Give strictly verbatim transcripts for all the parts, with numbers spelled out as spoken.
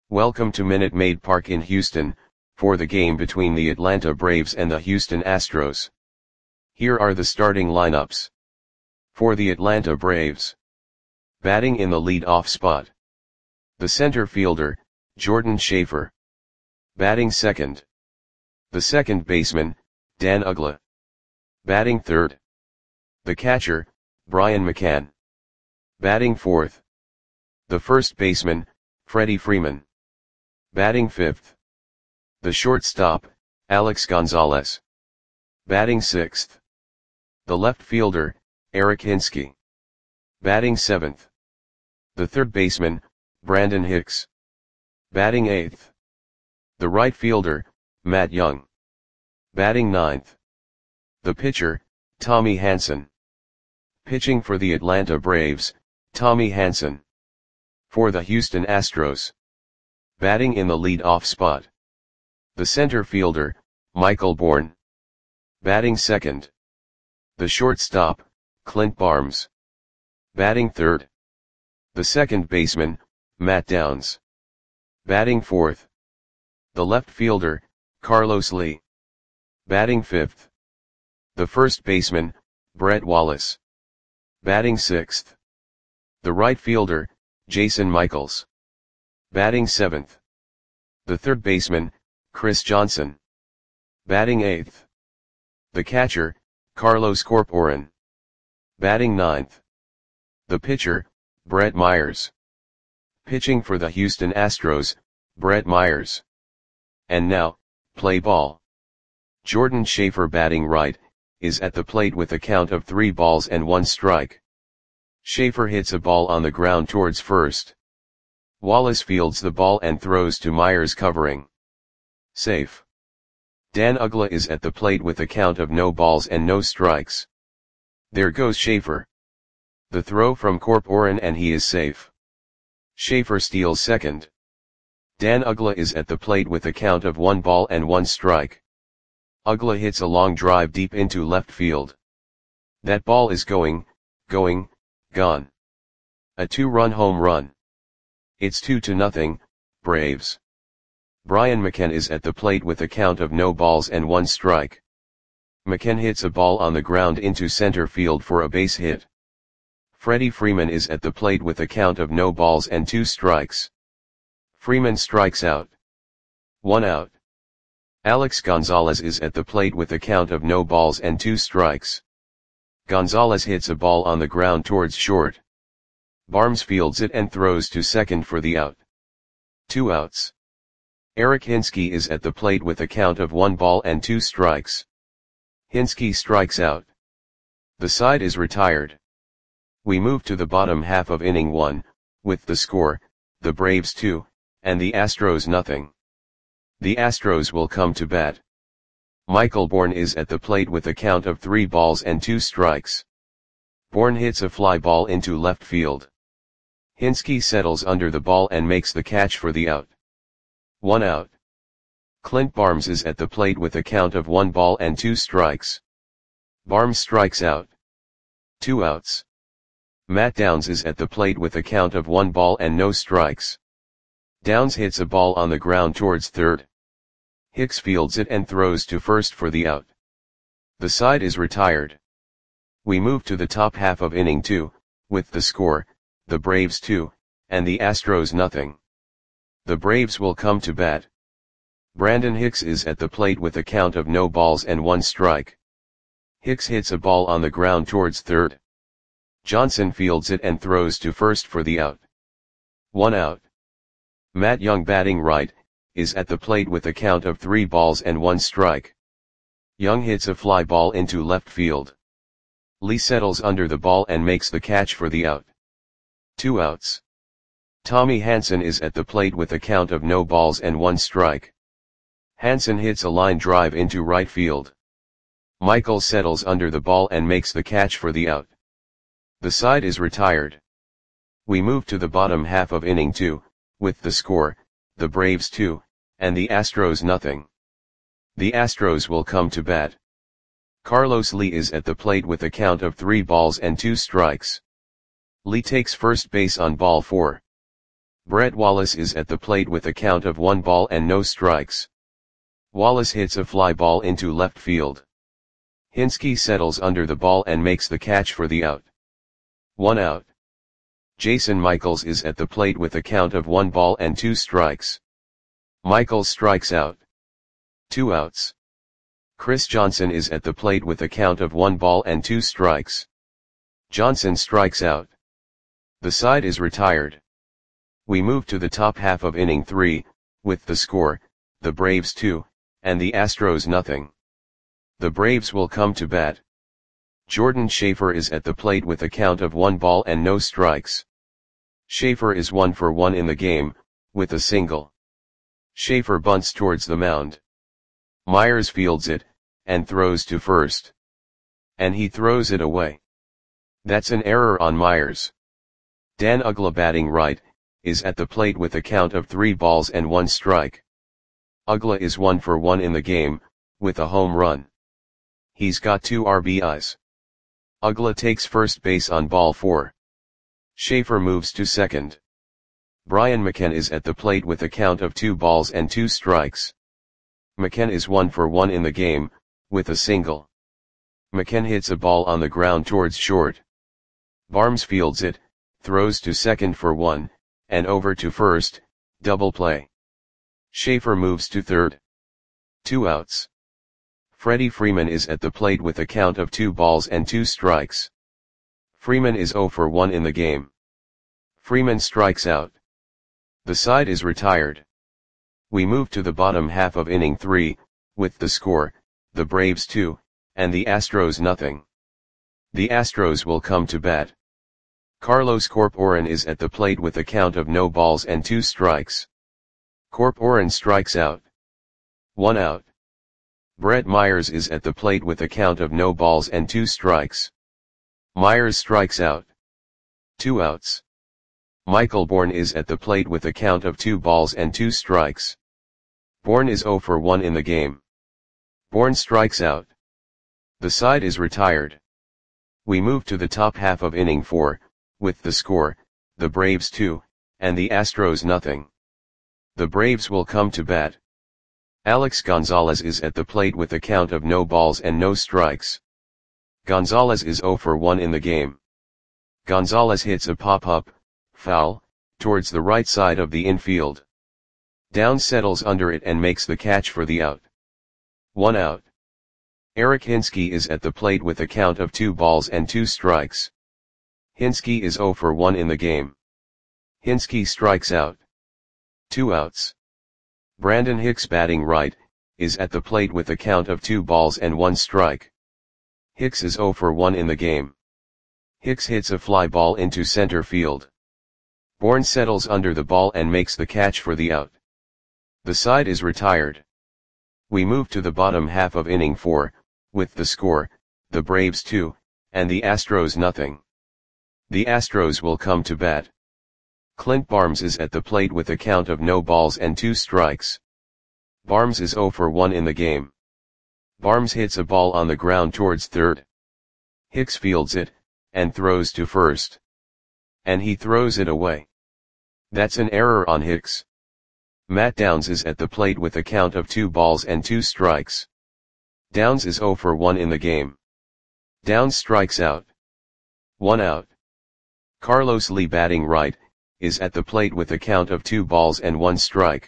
Welcome to Minute Maid Park in Houston, for the game between the Atlanta Braves and the Houston Astros. Here are the starting lineups. For the Atlanta Braves. Batting in the lead-off spot. The center fielder, Jordan Schaefer. Batting second. The second baseman, Dan Uggla. Batting third. The catcher, Brian McCann. Batting fourth. The first baseman, Freddie Freeman. Batting fifth. The shortstop, Alex Gonzalez. Batting sixth. The left fielder, Eric Hinske. Batting seventh. The third baseman, Brandon Hicks. Batting eighth. The right fielder, Matt Young. Batting ninth. The pitcher, Tommy Hanson. Pitching for the Atlanta Braves, Tommy Hanson. For the Houston Astros. Batting in the lead-off spot. The center fielder, Michael Bourn. Batting second. The shortstop, Clint Barnes. Batting third. The second baseman, Matt Downs. Batting fourth. The left fielder, Carlos Lee. Batting fifth. The first baseman, Brett Wallace. Batting sixth. The right fielder, Jason Michaels. Batting seventh. The third baseman, Chris Johnson. Batting eighth. The catcher, Carlos Corporan. Batting ninth. The pitcher, Brett Myers. Pitching for the Houston Astros, Brett Myers. And now, play ball. Jordan Schaefer, batting right, is at the plate with a count of three balls and one strike. Schaefer hits a ball on the ground towards first. Wallace fields the ball and throws to Myers, covering. Safe. Dan Uggla is at the plate with a count of no balls and no strikes. There goes Schaefer. The throw from Corporan and he is safe. Schaefer steals second. Dan Uggla is at the plate with a count of one ball and one strike. Uggla hits a long drive deep into left field. That ball is going, going, gone. A two-run home run. It's two to nothing, Braves. Brian McCann is at the plate with a count of no balls and one strike. McCann hits a ball on the ground into center field for a base hit. Freddie Freeman is at the plate with a count of no balls and two strikes. Freeman strikes out. One out. Alex Gonzalez is at the plate with a count of no balls and two strikes. Gonzalez hits a ball on the ground towards short. Barnes fields it and throws to second for the out. Two outs. Eric Hinske is at the plate with a count of one ball and two strikes. Hinske strikes out. The side is retired. We move to the bottom half of inning one, with the score, the Braves two, and the Astros nothing. The Astros will come to bat. Michael Bourn is at the plate with a count of three balls and two strikes. Bourn hits a fly ball into left field. Hinske settles under the ball and makes the catch for the out. One out. Clint Barnes is at the plate with a count of one ball and two strikes. Barnes strikes out. Two outs. Matt Downs is at the plate with a count of one ball and no strikes. Downs hits a ball on the ground towards third. Hicks fields it and throws to first for the out. The side is retired. We move to the top half of inning two, with the score, the Braves two, and the Astros nothing. The Braves will come to bat. Brandon Hicks is at the plate with a count of no balls and one strike. Hicks hits a ball on the ground towards third. Johnson fields it and throws to first for the out. One out. Matt Young, batting right, is at the plate with a count of three balls and one strike. Young hits a fly ball into left field. Lee settles under the ball and makes the catch for the out. Two outs. Tommy Hanson is at the plate with a count of no balls and one strike. Hanson hits a line drive into right field. Michael settles under the ball and makes the catch for the out. The side is retired. We move to the bottom half of inning two, with the score, the Braves two, and the Astros nothing. The Astros will come to bat. Carlos Lee is at the plate with a count of three balls and two strikes. Lee takes first base on ball four. Brett Wallace is at the plate with a count of one ball and no strikes. Wallace hits a fly ball into left field. Hinske settles under the ball and makes the catch for the out. One out. Jason Michaels is at the plate with a count of one ball and two strikes. Michaels strikes out. Two outs. Chris Johnson is at the plate with a count of one ball and two strikes. Johnson strikes out. The side is retired. We move to the top half of inning three, with the score, the Braves two, and the Astros nothing. The Braves will come to bat. Jordan Schaefer is at the plate with a count of one ball and no strikes. Schaefer is one for one in the game, with a single. Schaefer bunts towards the mound. Myers fields it, and throws to first. And he throws it away. That's an error on Myers. Dan Uggla, batting right, is at the plate with a count of three balls and one strike. Uggla is one for one in the game, with a home run. He's got two R B Is. Uggla takes first base on ball four. Schaefer moves to second. Brian McKenna is at the plate with a count of two balls and two strikes. McKenna is one for one in the game, with a single. McKenna hits a ball on the ground towards short. Barnes fields it, throws to second for one, and over to first, double play. Schaefer moves to third. Two outs. Freddie Freeman is at the plate with a count of two balls and two strikes. Freeman is zero for one in the game. Freeman strikes out. The side is retired. We move to the bottom half of inning three, with the score, the Braves two, and the Astros nothing. The Astros will come to bat. Carlos Corporan is at the plate with a count of no balls and two strikes. Corporan strikes out. One out. Brett Myers is at the plate with a count of no balls and two strikes. Myers strikes out. Two outs. Michael Bourne is at the plate with a count of two balls and two strikes. Bourne is zero for one in the game. Bourne strikes out. The side is retired. We move to the top half of inning four, with the score, the Braves two, and the Astros nothing. The Braves will come to bat. Alex Gonzalez is at the plate with a count of no balls and no strikes. Gonzalez is zero for one in the game. Gonzalez hits a pop-up, foul, towards the right side of the infield. Downs settles under it and makes the catch for the out. One out. Eric Hinske is at the plate with a count of two balls and two strikes. Hinske is zero for one in the game. Hinske strikes out. Two outs. Brandon Hicks, batting right, is at the plate with a count of two balls and one strike. Hicks is zero for one in the game. Hicks hits a fly ball into center field. Bourne settles under the ball and makes the catch for the out. The side is retired. We move to the bottom half of inning four, with the score, the Braves two, and the Astros nothing. The Astros will come to bat. Clint Barnes is at the plate with a count of no balls and two strikes. Barnes is zero for one in the game. Barnes hits a ball on the ground towards third. Hicks fields it, and throws to first. And he throws it away. That's an error on Hicks. Matt Downs is at the plate with a count of two balls and two strikes. Downs is zero for one in the game. Downs strikes out. One out. Carlos Lee, batting right, is at the plate with a count of two balls and one strike.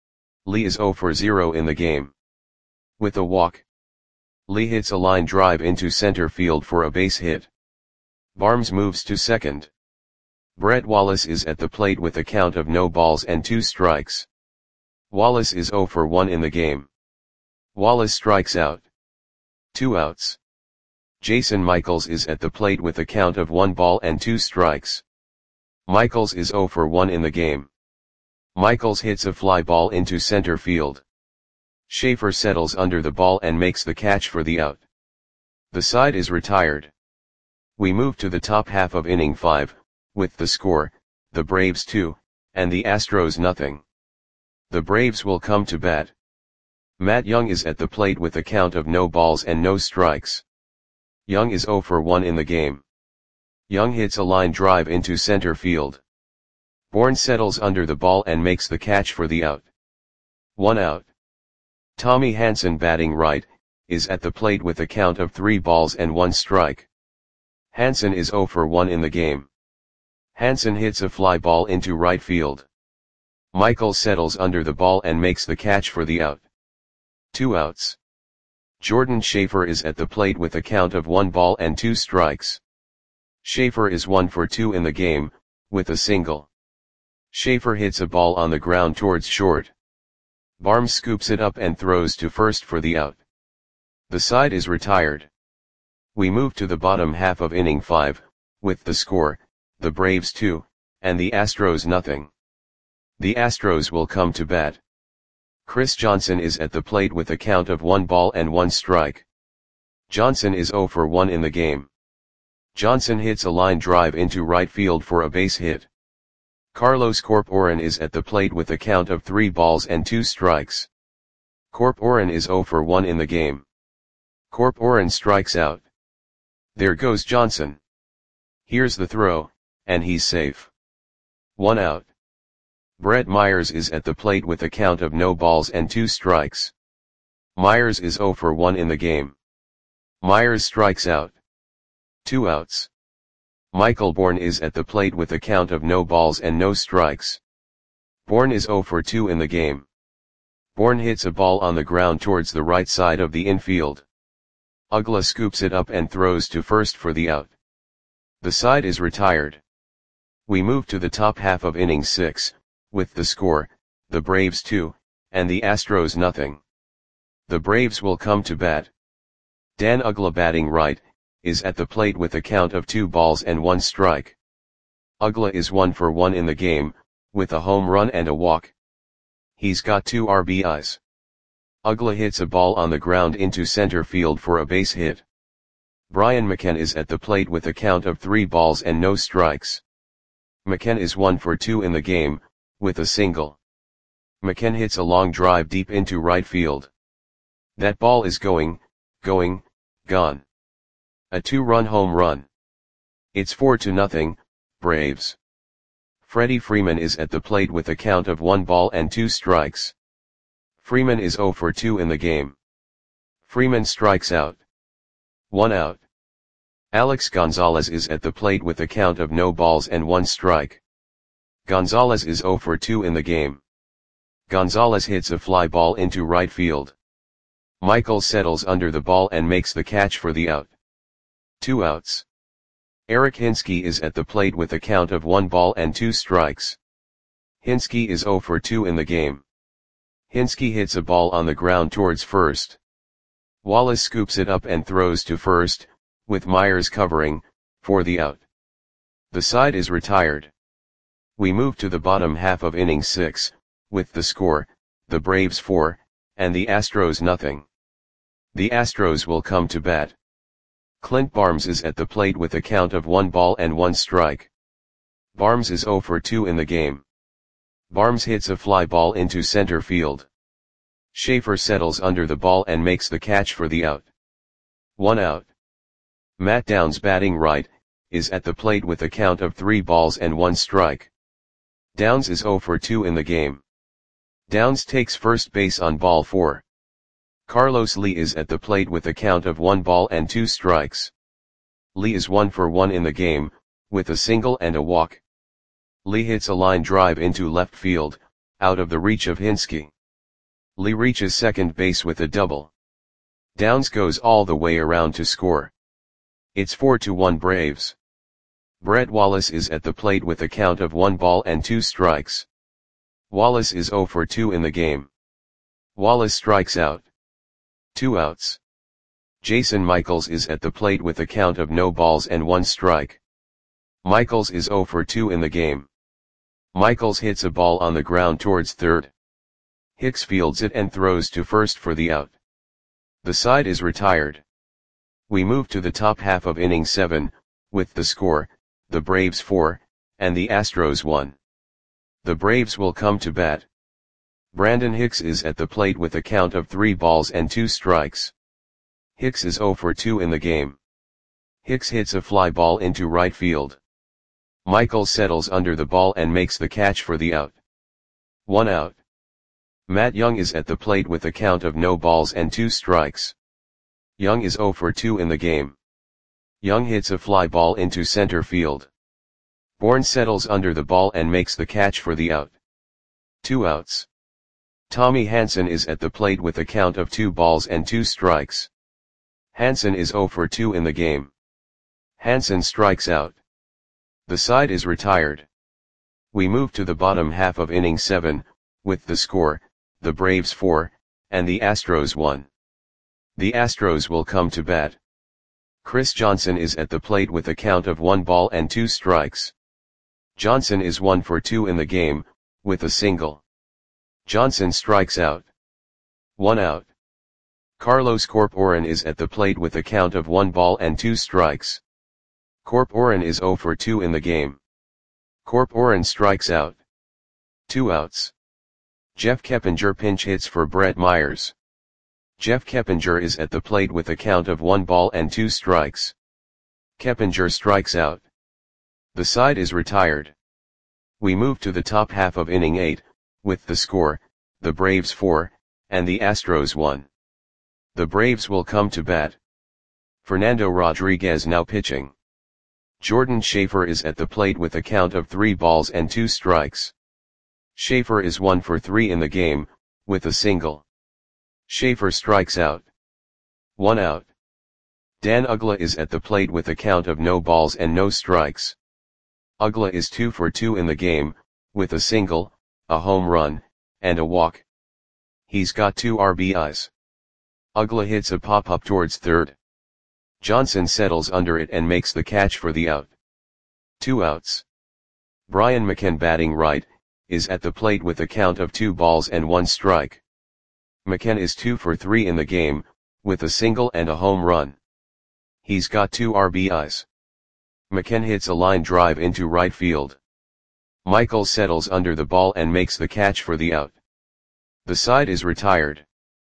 Lee is zero for zero in the game. With a walk. Lee hits a line drive into center field for a base hit. Barnes moves to second. Brett Wallace is at the plate with a count of no balls and two strikes. Wallace is zero for one in the game. Wallace strikes out. Two outs. Jason Michaels is at the plate with a count of one ball and two strikes. Michaels is zero for one in the game. Michaels hits a fly ball into center field. Schaefer settles under the ball and makes the catch for the out. The side is retired. We move to the top half of inning five, with the score, the Braves two, and the Astros nothing. The Braves will come to bat. Matt Young is at the plate with a count of no balls and no strikes. Young is zero for one in the game. Young hits a line drive into center field. Bourne settles under the ball and makes the catch for the out. One out. Tommy Hanson, batting right, is at the plate with a count of three balls and one strike. Hanson is zero for one in the game. Hanson hits a fly ball into right field. Michael settles under the ball and makes the catch for the out. Two outs. Jordan Schaefer is at the plate with a count of one ball and two strikes. Schaefer is one for two in the game, with a single. Schaefer hits a ball on the ground towards short. Barnes scoops it up and throws to first for the out. The side is retired. We move to the bottom half of inning five, with the score, the Braves two, and the Astros nothing. The Astros will come to bat. Chris Johnson is at the plate with a count of one ball and one strike. Johnson is zero for one in the game. Johnson hits a line drive into right field for a base hit. Carlos Corporan is at the plate with a count of three balls and two strikes. Corporan is zero for one in the game. Corporan strikes out. There goes Johnson. Here's the throw, and he's safe. One out. Brett Myers is at the plate with a count of no balls and two strikes. Myers is zero for one in the game. Myers strikes out. Two outs. Michael Bourne is at the plate with a count of no balls and no strikes. Bourne is zero for two in the game. Bourne hits a ball on the ground towards the right side of the infield. Uggla scoops it up and throws to first for the out. The side is retired. We move to the top half of inning six, with the score, the Braves two, and the Astros nothing. The Braves will come to bat. Dan Uggla, batting right, is at the plate with a count of two balls and one strike. Uggla is one for one in the game, with a home run and a walk. He's got two R B Is. Uggla hits a ball on the ground into center field for a base hit. Brian McCann is at the plate with a count of three balls and no strikes. McCann is one for two in the game, with a single. McCann hits a long drive deep into right field. That ball is going, going, gone. A two-run home run. It's four to nothing, Braves. Freddie Freeman is at the plate with a count of one ball and two strikes. Freeman is zero for two in the game. Freeman strikes out. One out. Alex Gonzalez is at the plate with a count of no balls and one strike. Gonzalez is zero for two in the game. Gonzalez hits a fly ball into right field. Michael settles under the ball and makes the catch for the out. Two outs. Eric Hinske is at the plate with a count of one ball and two strikes. Hinske is zero for two in the game. Hinske hits a ball on the ground towards first. Wallace scoops it up and throws to first, with Myers covering, for the out. The side is retired. We move to the bottom half of inning six, with the score, the Braves four, and the Astros nothing. The Astros will come to bat. Clint Barnes is at the plate with a count of one ball and one strike. Barnes is zero for two in the game. Barnes hits a fly ball into center field. Schaefer settles under the ball and makes the catch for the out. One out. Matt Downs, batting right, is at the plate with a count of three balls and one strike. Downs is zero for two in the game. Downs takes first base on ball four. Carlos Lee is at the plate with a count of one ball and two strikes. Lee is one for one in the game, with a single and a walk. Lee hits a line drive into left field, out of the reach of Hinske. Lee reaches second base with a double. Downs goes all the way around to score. It's four to one Braves. Brett Wallace is at the plate with a count of one ball and two strikes. Wallace is zero for two in the game. Wallace strikes out. Two outs. Jason Michaels is at the plate with a count of no balls and one strike. Michaels is zero for two in the game. Michaels hits a ball on the ground towards third. Hicks fields it and throws to first for the out. The side is retired. We move to the top half of inning seven, with the score, the Braves four, and the Astros one. The Braves will come to bat. Brandon Hicks is at the plate with a count of three balls and two strikes. Hicks is zero for two in the game. Hicks hits a fly ball into right field. Michael settles under the ball and makes the catch for the out. One out. Matt Young is at the plate with a count of no balls and two strikes. Young is zero for two in the game. Young hits a fly ball into center field. Bourne settles under the ball and makes the catch for the out. Two outs. Tommy Hanson is at the plate with a count of two balls and two strikes. Hanson is zero for two in the game. Hanson strikes out. The side is retired. We move to the bottom half of inning seven, with the score, the Braves four, and the Astros one. The Astros will come to bat. Chris Johnson is at the plate with a count of one ball and two strikes. Johnson is one for two in the game, with a single. Johnson strikes out. One out. Carlos Corporan is at the plate with a count of one ball and two strikes. Corporan is zero for two in the game. Corporan strikes out. Two outs. Jeff Keppinger pinch hits for Brett Myers. Jeff Keppinger is at the plate with a count of one ball and two strikes. Keppinger strikes out. The side is retired. We move to the top half of inning eight, with the score, the Braves four, and the Astros one. The Braves will come to bat. Fernando Rodriguez now pitching. Jordan Schaefer is at the plate with a count of three balls and two strikes. Schaefer is one for three in the game, with a single. Schaefer strikes out. One out. Dan Uggla is at the plate with a count of no balls and no strikes. Uggla is two for two in the game, with a single, a home run, and a walk. He's got two R B Is. Uggla hits a pop-up towards third. Johnson settles under it and makes the catch for the out. Two outs. Brian McCann batting right, is at the plate with a count of two balls and one strike. McCann is two for three in the game, with a single and a home run. He's got two R B Is. McCann hits a line drive into right field. Michael settles under the ball and makes the catch for the out. The side is retired.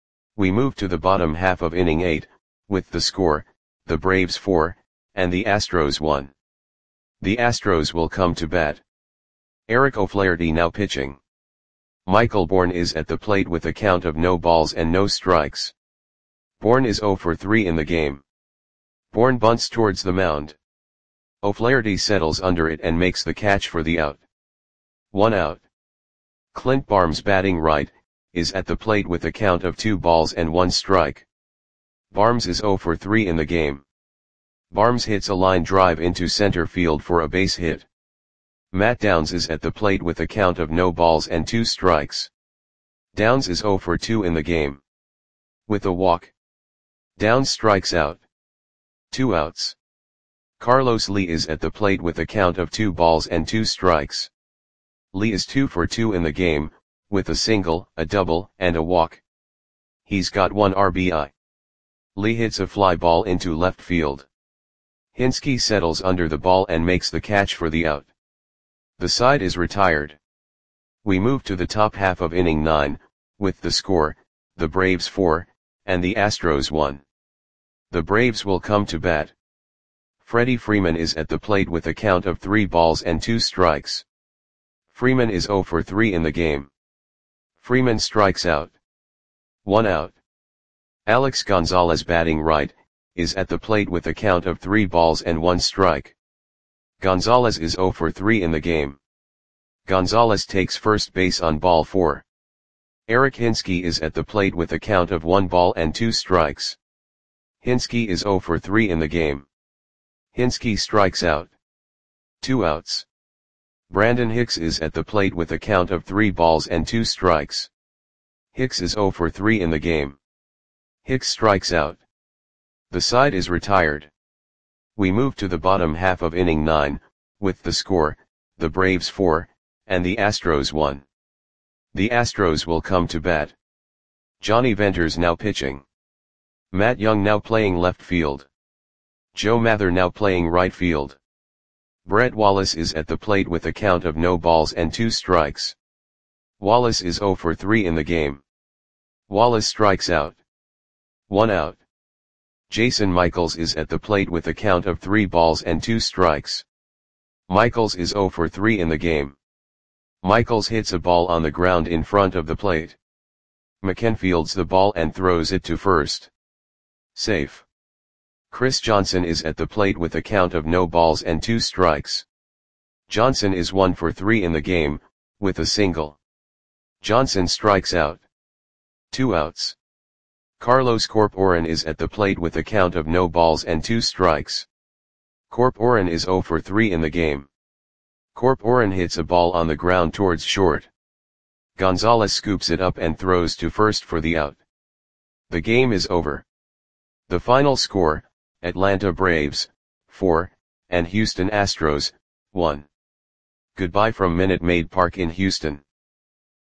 We move to the bottom half of inning eight, with the score, the Braves four, and the Astros one. The Astros will come to bat. Eric O'Flaherty now pitching. Michael Bourne is at the plate with a count of no balls and no strikes. Bourne is zero for three in the game. Bourne bunts towards the mound. O'Flaherty settles under it and makes the catch for the out. One out. Clint Barnes batting right, is at the plate with a count of two balls and one strike. Barnes is zero for three in the game. Barnes hits a line drive into center field for a base hit. Matt Downs is at the plate with a count of no balls and two strikes. Downs is zero for two in the game. With a walk. Downs strikes out. Two outs. Carlos Lee is at the plate with a count of two balls and two strikes. Lee is two for two in the game, with a single, a double, and a walk. He's got one R B I. Lee hits a fly ball into left field. Hinske settles under the ball and makes the catch for the out. The side is retired. We move to the top half of inning nine, with the score, the Braves four, and the Astros one. The Braves will come to bat. Freddie Freeman is at the plate with a count of three balls and two strikes. Freeman is zero for three in the game. Freeman strikes out. One out. Alex Gonzalez batting right, is at the plate with a count of three balls and one strike. Gonzalez is zero for three in the game. Gonzalez takes first base on ball four. Eric Hinske is at the plate with a count of one ball and two strikes. Hinske is zero for three in the game. Hinske strikes out. Two outs. Brandon Hicks is at the plate with a count of three balls and two strikes. Hicks is zero for three in the game. Hicks strikes out. The side is retired. We move to the bottom half of inning nine, with the score, the Braves four, and the Astros one. The Astros will come to bat. Johnny Venters now pitching. Matt Young now playing left field. Joe Mather now playing right field. Brett Wallace is at the plate with a count of no balls and two strikes. Wallace is zero for three in the game. Wallace strikes out. One out. Jason Michaels is at the plate with a count of three balls and two strikes. Michaels is zero for three in the game. Michaels hits a ball on the ground in front of the plate. McCann fields the ball and throws it to first. Safe. Chris Johnson is at the plate with a count of no balls and two strikes. Johnson is one for three in the game, with a single. Johnson strikes out. Two outs. Carlos Corporan is at the plate with a count of no balls and two strikes. Corporan is zero for three in the game. Corporan hits a ball on the ground towards short. Gonzalez scoops it up and throws to first for the out. The game is over. The final score, Atlanta Braves, four, and Houston Astros, one. Goodbye from Minute Maid Park in Houston.